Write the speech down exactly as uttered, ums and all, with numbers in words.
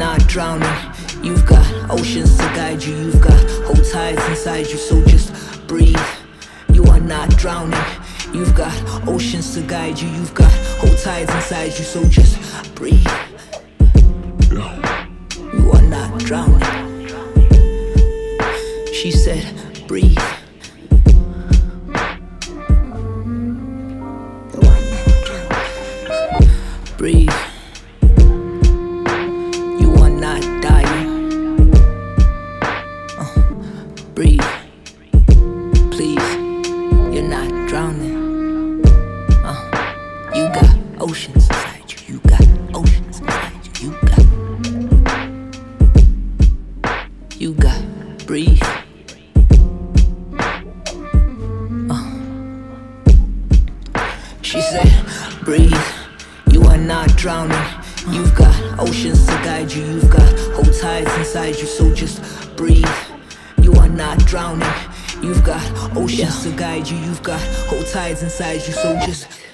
not drowning. You've got oceans to guide you. You've got whole tides inside you, so just breathe. You are not drowning. You've got oceans to guide you. You've got whole tides inside you, so just breathe. You are not drowning. She said, breathe. You are not drowning. Breathe. You are not dying. Uh, breathe. Please. You're not drowning. Uh, you got oceans inside you. You got oceans inside you. You got. You got. Breathe. Uh. She said, breathe. You are not drowning. You've got oceans to guide you. You've got whole tides inside you, so just breathe. You are not drowning. You've got oceans to guide you. You've got whole tides inside you, so just